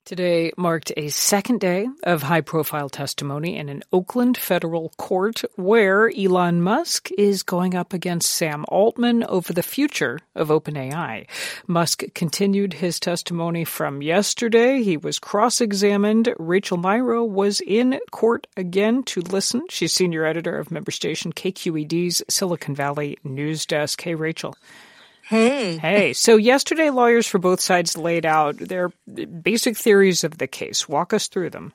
Today marked a second day of high-profile testimony in an Oakland federal court where Elon Musk is going up against Sam Altman over the future of OpenAI. Musk continued his testimony from yesterday. He was cross-examined. Rachel Myrow was in court again to listen. She's senior editor of member station KQED's Silicon Valley News Desk. Hey, Rachel. Hey. So yesterday, lawyers for both sides laid out their basic theories of the case. Walk us through them.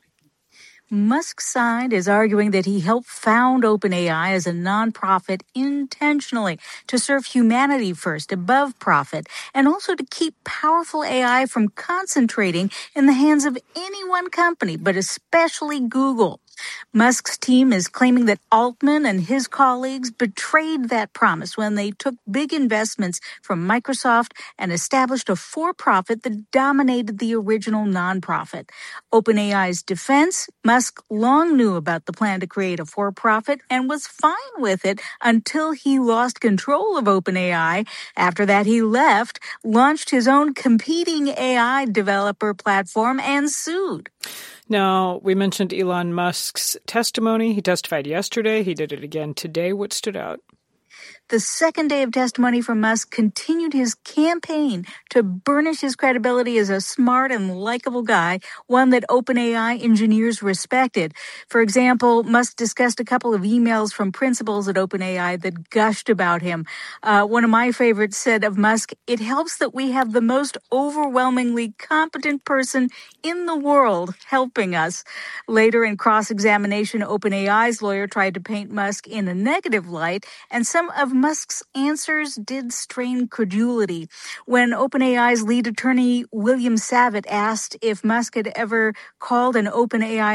Musk's side is arguing that he helped found OpenAI as a nonprofit intentionally to serve humanity first above profit, and also to keep powerful AI from concentrating in the hands of any one company, but especially Google. Musk's team is claiming that Altman and his colleagues betrayed that promise when they took big investments from Microsoft and established a for-profit that dominated the original nonprofit. OpenAI's defense: Musk long knew about the plan to create a for-profit and was fine with it until he lost control of OpenAI. After that, he left, launched his own competing AI developer platform, and sued. Now, we mentioned Elon Musk's testimony. He testified yesterday. He did it again today. What stood out? The second day of testimony from Musk continued his campaign to burnish his credibility as a smart and likable guy, one that OpenAI engineers respected. For example, Musk discussed a couple of emails from principals at OpenAI that gushed about him. One of my favorites said of Musk, "It helps that we have the most overwhelmingly competent person in the world helping us." Later in cross-examination, OpenAI's lawyer tried to paint Musk in a negative light, and some of Musk's answers did strain credulity. When OpenAI's lead attorney, William Savitt, asked if Musk had ever called an OpenAI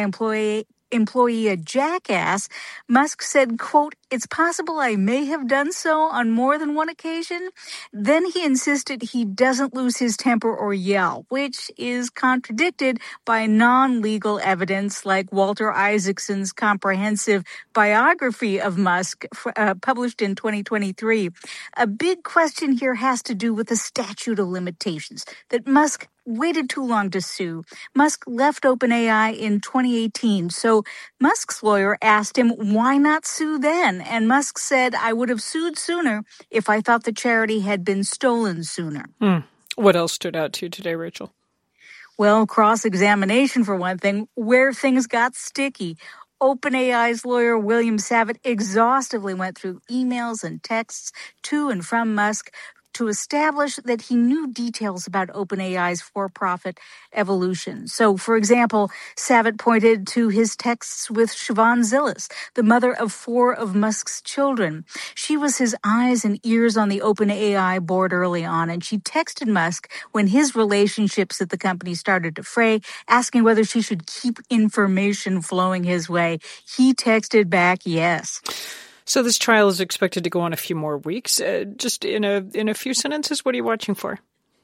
employee a jackass, Musk said, quote, "It's possible I may have done so on more than one occasion." Then he insisted he doesn't lose his temper or yell, which is contradicted by non-legal evidence like Walter Isaacson's comprehensive biography of Musk, published in 2023. A big question here has to do with the statute of limitations, that Musk waited too long to sue. Musk left OpenAI in 2018, so Musk's lawyer asked him why not sue then, and Musk said, "I would have sued sooner if I thought the charity had been stolen sooner." What else stood out to you today, Rachel? Well, cross-examination for one thing, where things got sticky. OpenAI's lawyer, William Savitt, exhaustively went through emails and texts to and from Musk to establish that he knew details about OpenAI's for-profit evolution. So, for example, Savitt pointed to his texts with Siobhan Zillis, the mother of 4 of Musk's children. She was his eyes and ears on the OpenAI board early on, and she texted Musk when his relationships at the company started to fray, asking whether she should keep information flowing his way. He texted back, yes. So this trial is expected to go on a few more weeks. Just in a few sentences, what are you watching for?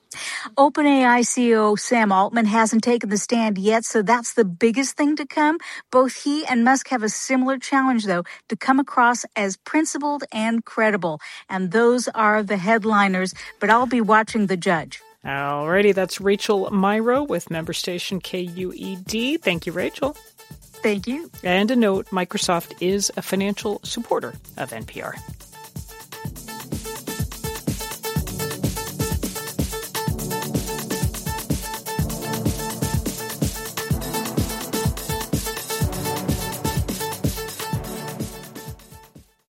OpenAI CEO Sam Altman hasn't taken the stand yet, so that's the biggest thing to come. Both he and Musk have a similar challenge, though, to come across as principled and credible. And those are the headliners, but I'll be watching the judge. Alrighty, that's Rachel Myrow with member station KUED. Thank you, Rachel. Thank you. And a note, Microsoft is a financial supporter of NPR.